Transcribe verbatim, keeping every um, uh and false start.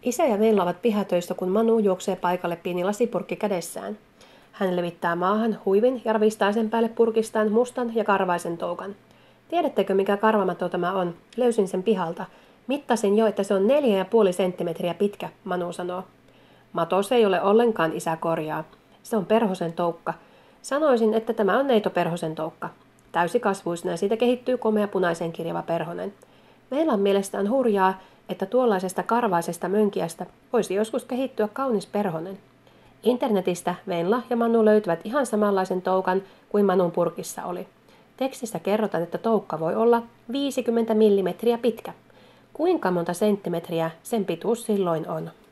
Isä ja Venla ovat pihatöissä, kun Manu juoksee paikalle pieni lasipurkki kädessään. Hän levittää maahan huivin ja ravistaa sen päälle purkistaan mustan ja karvaisen toukan. Tiedättekö, mikä karvamato tämä on? Löysin sen pihalta. Mittasin jo, että se on neljä ja puoli senttimetriä pitkä, Manu sanoo. Mato se ei ole ollenkaan, isä korjaa. Se on perhosen toukka. Sanoisin, että tämä on neitoperhosen toukka. Täysikasvuisena ja siitä kehittyy komea punaisen kirjava perhonen. Venlan mielestä on hurjaa, että tuollaisesta karvaisesta mönkiästä voisi joskus kehittyä kaunis perhonen. Internetistä Venla ja Manu löytävät ihan samanlaisen toukan kuin Manun purkissa oli. Tekstissä kerrotaan, että toukka voi olla viisikymmentä millimetriä pitkä. Kuinka monta senttimetriä sen pituus silloin on?